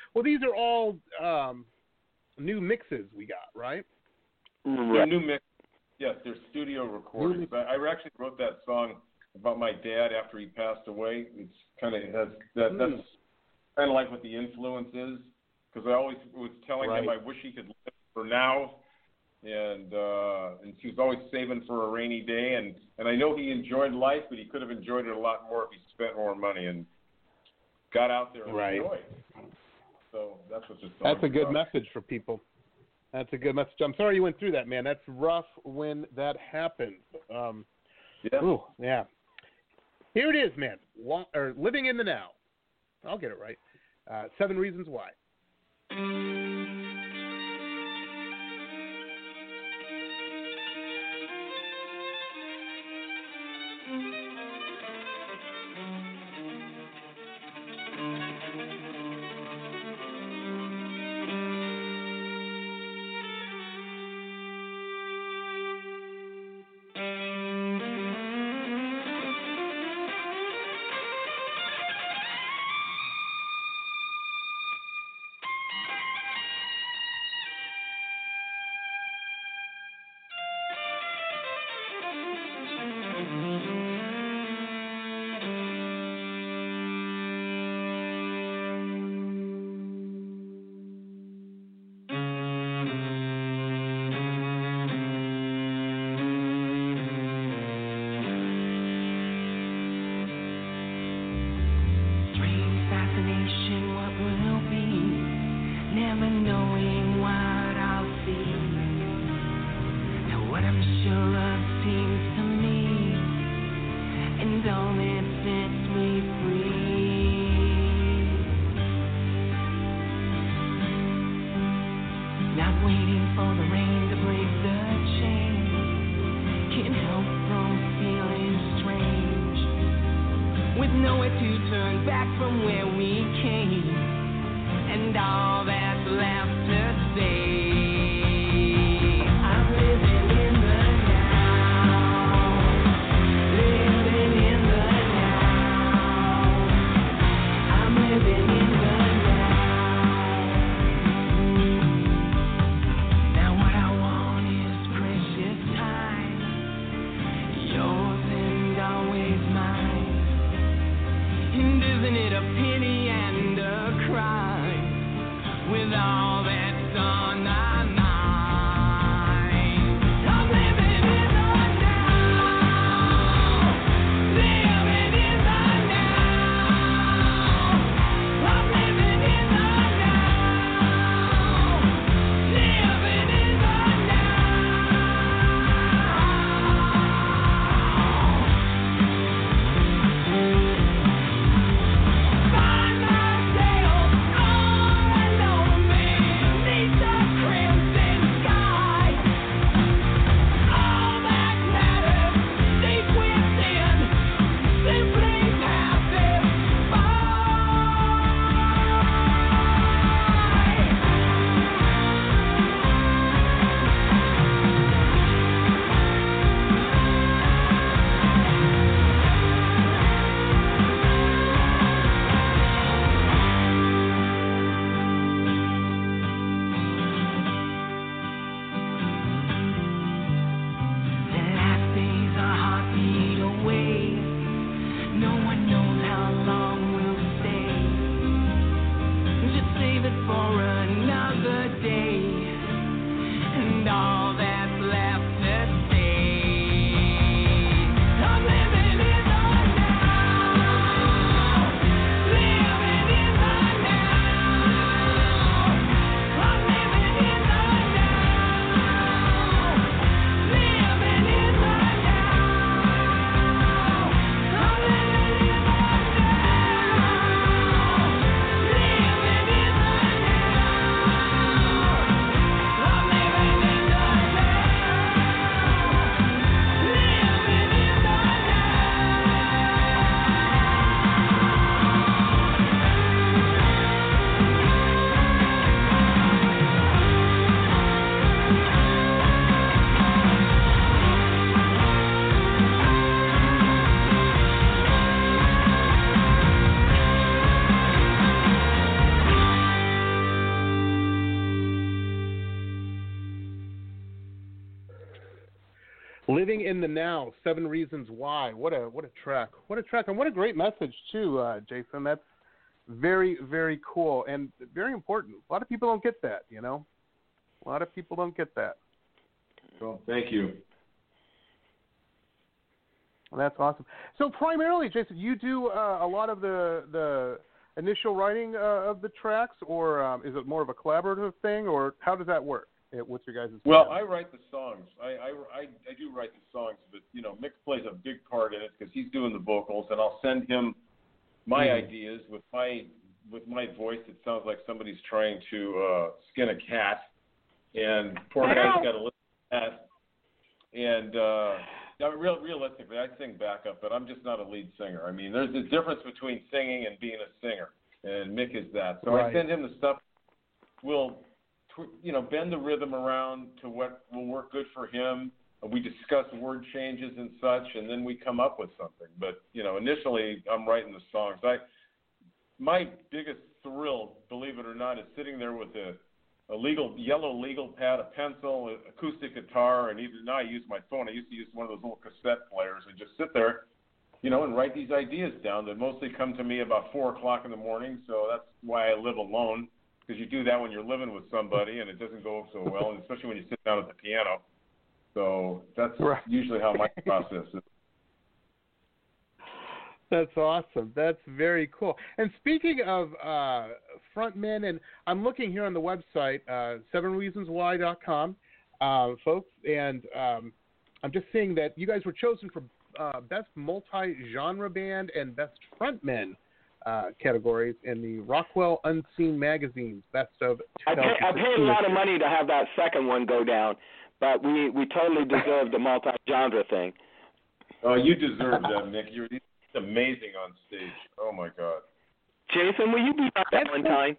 new mixes we got, right? They're new mix. Yes, they're studio recordings. I actually wrote that song about my dad after he passed away. It's kind of that's kind of like what the influence is, because I always was telling him I wish he could live for now. And he was always saving for a rainy day, and I know he enjoyed life, but he could have enjoyed it a lot more if he spent more money and got out there and enjoyed. So that's what this song That's a good about. message for people. That's a good message. I'm sorry you went through that, man. That's rough when that happened. Yeah. Here it is, man. Living in the Now. I'll get it right. 7 Reasons Why. Crib Living in the Now, 7 Reasons Why. What a track. What a track. And what a great message, too, Jason. That's very, very cool and very important. A lot of people don't get that, you know. A lot of people don't get that. Well, thank you. Well, that's awesome. So primarily, Jason, you do a lot of the initial writing of the tracks, or is it more of a collaborative thing, or how does that work with your guys' Well, I write the songs. I do write the songs, but, you know, Mick plays a big part in it because he's doing the vocals, and I'll send him my ideas with my voice. It sounds like somebody's trying to skin a cat, and poor guy's got to listen to that. And realistically, I sing backup, but I'm just not a lead singer. I mean, there's a difference between singing and being a singer, and Mick is that. So I send him the stuff. We'll, bend the rhythm around to what will work good for him. We discuss word changes and such, and then we come up with something. But, initially I'm writing the songs. My biggest thrill, believe it or not, is sitting there with a yellow legal pad, a pencil, an acoustic guitar, and even now I use my phone. I used to use one of those little cassette players and just sit there, and write these ideas down that mostly come to me about 4 o'clock in the morning. So that's why I live alone, because you do that when you're living with somebody and it doesn't go so well, and especially when you sit down at the piano. So that's usually how my process is. That's awesome. That's very cool. And speaking of frontmen, and I'm looking here on the website, 7reasonswhy.com, folks, and I'm just seeing that you guys were chosen for Best Multi-Genre Band and Best Frontmen categories in the Rockwell Unseen Magazine's Best of 2016. I paid a lot of money to have that second one go down, but we totally deserve the multi-genre thing. Oh, you deserve that, Nick. You're amazing on stage. Oh, my God. Jason, will you be on that one time?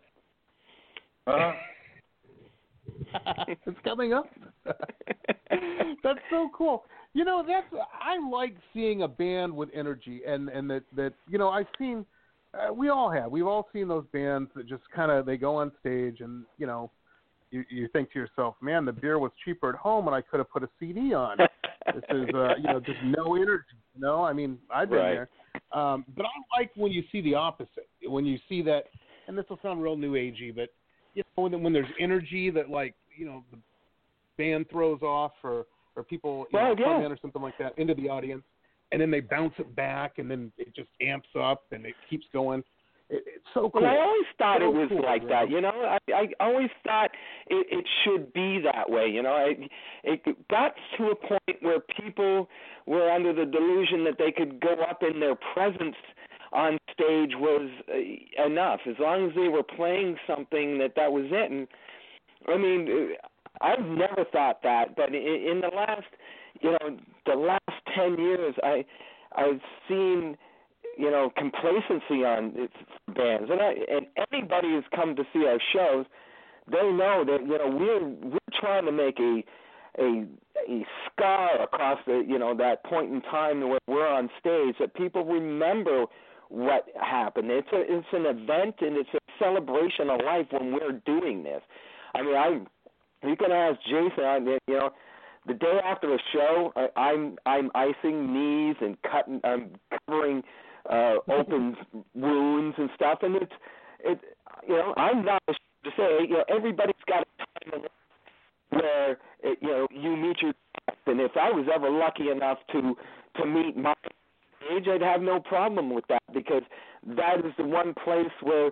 It's coming up. That's so cool. I like seeing a band with energy, and that I've seen. We've all seen those bands that just kind of they go on stage and you think to yourself, man, the beer was cheaper at home and I could have put a CD on. This is just no energy. I mean, I've been there. But I like when you see the opposite. When you see that, and this will sound real new agey, but when there's energy that the band throws off or people come in or something like that into the audience, and then they bounce it back, and then it just amps up and it keeps going. It's so cool. Well, I always thought it was cool, like that. I always thought it should be that way. It got to a point where people were under the delusion that they could go up and their presence on stage was enough. As long as they were playing something, that was it. And I mean, I've never thought that, but in the last, the last 10 years, I've seen, complacency on bands, and anybody who's come to see our shows, they know that we're trying to make a scar across the that point in time where we're on stage, that people remember what happened. It's an event and it's a celebration of life when we're doing this. I mean, you can ask Jason. The day after a show, I'm icing knees and I'm covering open wounds and stuff, and I'm not ashamed to say, everybody's got a time where you meet your death, and if I was ever lucky enough to meet my age, I'd have no problem with that, because that is the one place where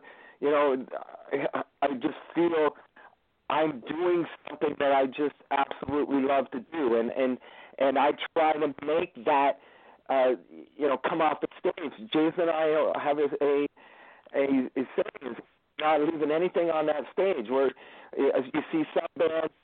I just feel I'm doing something that I just absolutely love to do, and I try to make that come off the stage. Jason and I have a saying, not leaving anything on that stage. Where as you see some bands,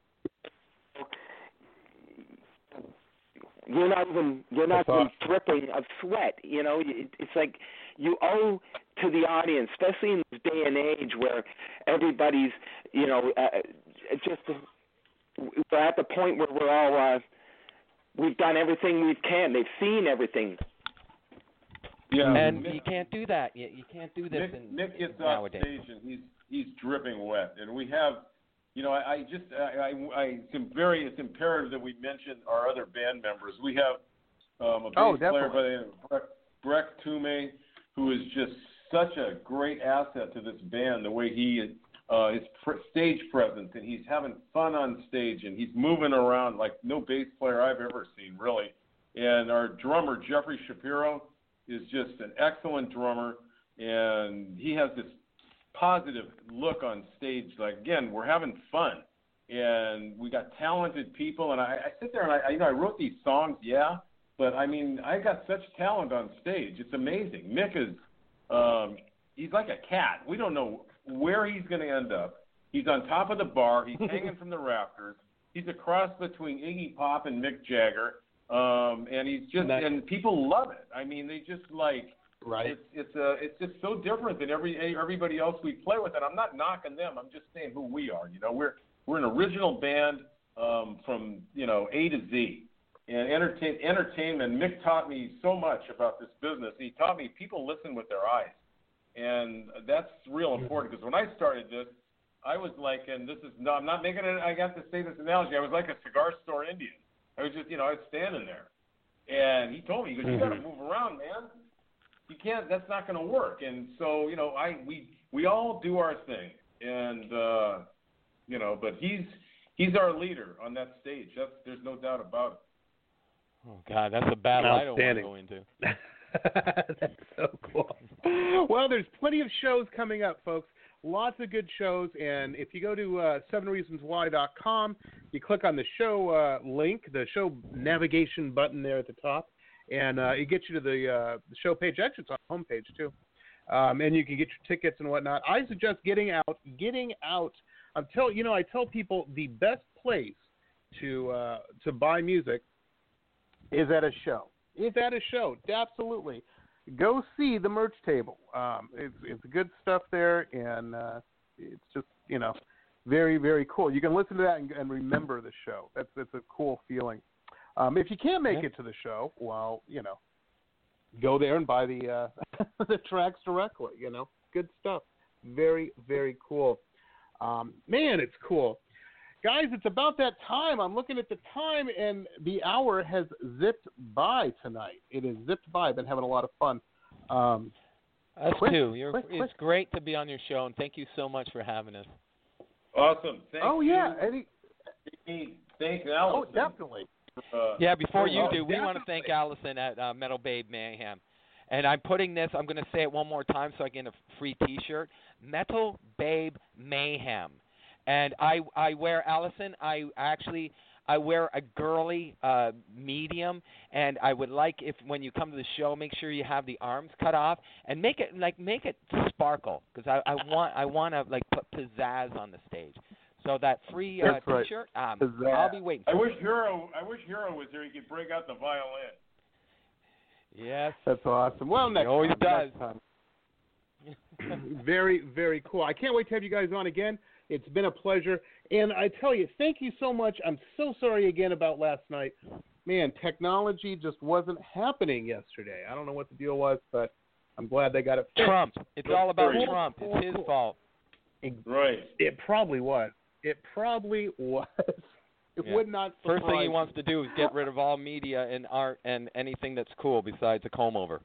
you're not even dripping of sweat. It's like you owe to the audience, especially in this day and age where everybody's, just we're at the point where we're all we've done everything we can. They've seen everything. Yeah, and you can't do that. You can't do this Nick gets nowadays. off stage and he's dripping wet, and we have, it's imperative that we mention our other band members. We have a bass player by the name of Breck Tume, who is just such a great asset to this band. The way he his stage presence, and he's having fun on stage, and he's moving around like no bass player I've ever seen, really. And our drummer Jeffrey Shapiro is just an excellent drummer, and he has this positive look on stage. Like, again, we're having fun, and we got talented people. And I sit there and I wrote these songs, but I mean, I got such talent on stage. It's amazing. Mick is, he's like a cat. We don't know where he's going to end up. He's on top of the bar. He's hanging from the rafters. He's a cross between Iggy Pop and Mick Jagger. And he's just, and people love it. I mean, they just like, right. It's just so different than everybody else we play with. And I'm not knocking them. I'm just saying who we are. You know, we're an original band, from, A to Z. And entertainment. Mick taught me so much about this business. He taught me people listen with their eyes. And that's real important, because when I started this, I was like, and this is, no, I'm not making it, I got to say this analogy, I was like a cigar store Indian. I was just, I was standing there. And he told me, he goes, you got to move around, man. You can't, that's not going to work. And so, we all do our thing. And, but he's our leader on that stage. There's no doubt about it. Oh, God, that's a battle I don't want to go into. That's so cool. Well, there's plenty of shows coming up, folks. Lots of good shows. And if you go to 7reasonswhy.com, you click on the show link, the show navigation button there at the top, and it gets you to the show page. Actually, it's on the homepage, too. And you can get your tickets and whatnot. I suggest getting out. I tell people the best place to buy music is at a show. Absolutely. Go see the merch table. It's good stuff there, and it's just, very, very cool. You can listen to that and remember the show. That's a cool feeling. If you can't make it to the show, well, go there and buy the the tracks directly. Good stuff. Very, very cool. Man, it's cool. Guys, it's about that time. I'm looking at the time, and the hour has zipped by tonight. It has zipped by. I've been having a lot of fun. Us too. It's great to be on your show, and thank you so much for having us. Awesome. Thank you. Yeah. Thanks, Allison. Oh, definitely. Before you do, we want to thank Allison at Metal Babe Mayhem. And I'm putting this, I'm going to say it one more time so I get a free T-shirt. Metal Babe Mayhem. And I wear, Allison, I wear a girly medium, and I would like, if when you come to the show, make sure you have the arms cut off and make it sparkle, because I want to put pizzazz on the stage. So that free T-shirt, I'll be waiting. I wish Hero was here. He could break out the violin. Yes, that's awesome. Well, next he always time, does. Very, very cool. I can't wait to have you guys on again. It's been a pleasure. And I tell you, thank you so much. I'm so sorry again about last night. Man, technology just wasn't happening yesterday. I don't know what the deal was, but I'm glad they got it fixed. Trump. It's all about Trump. It's his fault. Right. It probably was. It would not surprise. First thing he wants to do is get rid of all media and art and anything that's cool besides a comb-over.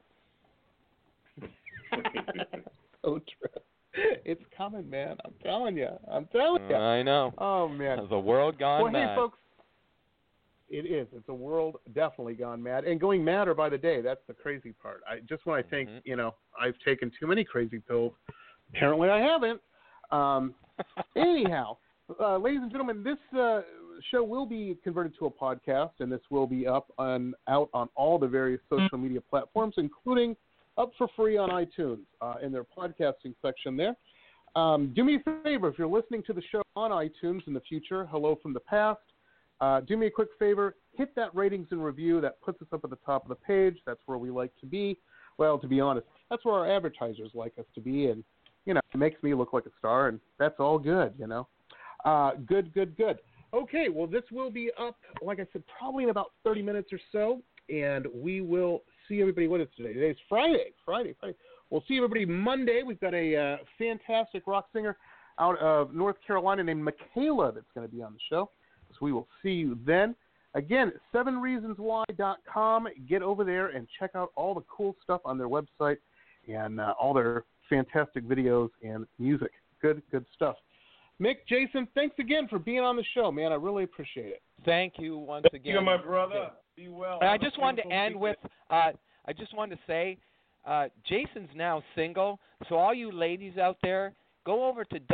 So true. It's coming, man. I'm telling you. I know. Oh, man. The world gone mad. Hey, folks, it is. It's a world definitely gone mad. And going madder by the day. That's the crazy part. Just when I think, I've taken too many crazy pills, apparently I haven't. Anyhow, ladies and gentlemen, this show will be converted to a podcast, and this will be out on all the various social media platforms, including up for free on iTunes in their podcasting section there. Do me a favor, if you're listening to the show on iTunes in the future, hello from the past, do me a quick favor, hit that ratings and review. That puts us up at the top of the page. That's where we like to be. Well, to be honest, that's where our advertisers like us to be, and, it makes me look like a star, and that's all good, Good. Okay, well, this will be up, like I said, probably in about 30 minutes or so, and we will see everybody. What is today? Today's Friday. We'll see everybody Monday. We've got a fantastic rock singer. out of North Carolina named Michaela that's going to be on the show. So we will see you then. Again, 7reasonswhy.com. Get over there and check out all the cool stuff on their website and all their fantastic videos and music. Good stuff. Mick, Jason, thanks again for being on the show, man. I really appreciate it. Thank you once again. You're my brother. Be well. And I just wanted to end with, I just wanted to say, Jason's now single, so all you ladies out there, go over to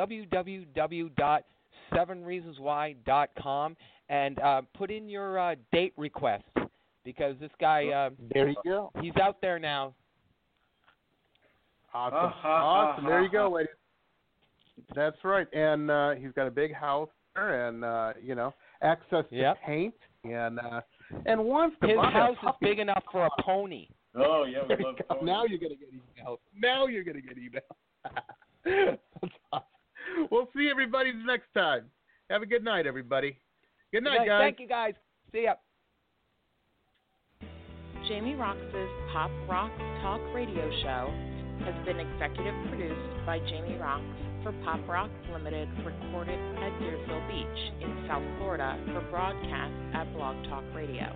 www.7reasonswhy.com and put in your date request, because this guy, there you go. He's out there now. Awesome. Awesome. There you go, ladies. That's right. And he's got a big house there and, access to paint and wants to buy his house is big enough for a pony. Oh, yeah, we love ponies. Now you're going to get email. That's awesome. We'll see everybody next time. Have a good night, everybody. Good night, guys. Thank you, guys. See ya. Jamie Roxx's Pop Rocks Talk Radio Show has been executive produced by Jamie Roxx for Pop Rocks Limited, recorded at Deerfield Beach in South Florida for broadcast at Blog Talk Radio.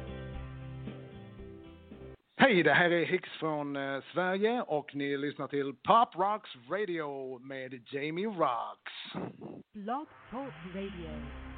Hej, det här är Hicks från Sverige och ni lyssnar till Pop Rocks Radio med Jamie Roxx. Blog Talk Radio.